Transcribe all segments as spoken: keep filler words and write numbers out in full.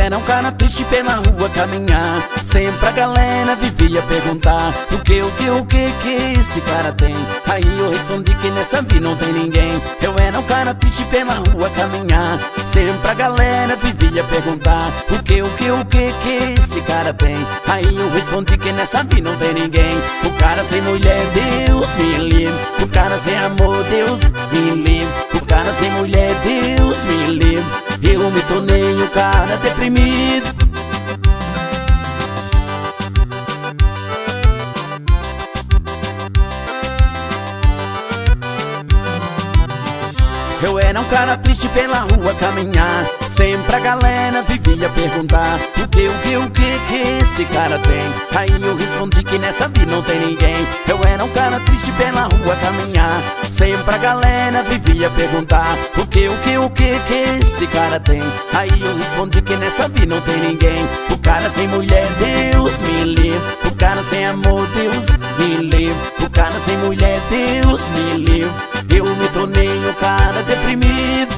era um cara triste pela rua caminhar. Sempre a galera vivia perguntar: o que, o que, o que que esse cara tem? Aí eu respondi que nessa vida não tem ninguém. Eu era um cara triste pela rua caminhar. Sempre a galera vivia perguntar: o que, o que, o que que esse cara tem? Aí eu respondi que nessa vida não tem ninguém. O cara sem mulher, Deus me livre. O cara sem amor, Deus me livre. O cara sem mulher, Deus me livre. Eu me tornei um cara deprimido. Eu era um cara triste pela rua caminhar. Sempre a galera vivia perguntar: o que, o que, o que que esse cara tem? Aí eu respondi que nessa vida não tem ninguém. Eu era um cara triste pela rua caminhar. Sempre a galera vivia perguntar: o que, o que, o que que esse cara tem? Aí eu respondi que nessa vida não tem ninguém. O cara sem mulher, Deus me livre. O cara sem amor, Deus me livre. O cara sem mulher, Deus me livre. Eu me tornei um cara deprimido.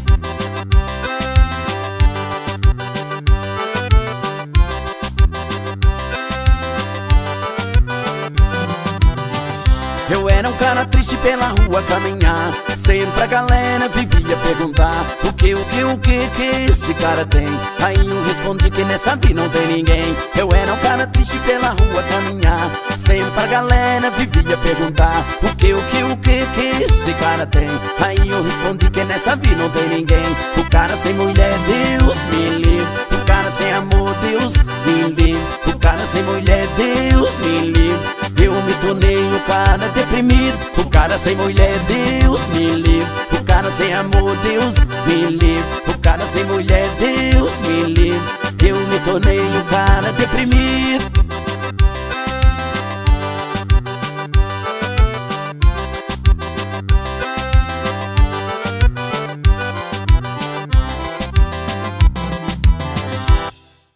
Eu era um cara triste pela rua caminhar. Sempre a galera vivia perguntar: o que, o que, o que que esse cara tem? Aí eu respondi que nessa vida não tem ninguém. Eu era um cara triste pela rua caminhar. Sempre a galera vivia perguntar: o que, o que, o que que esse cara tem? Aí eu respondi que nessa vida não tem ninguém. O cara sem mulher, Deus me livre. O cara sem amor, Deus me livre. O cara sem mulher, Deus me livre. Eu me tornei um cara deprimido. O cara sem mulher, Deus me livre. O cara sem amor, Deus me livre. O cara sem mulher, Deus me livre. Eu me tornei um cara deprimido.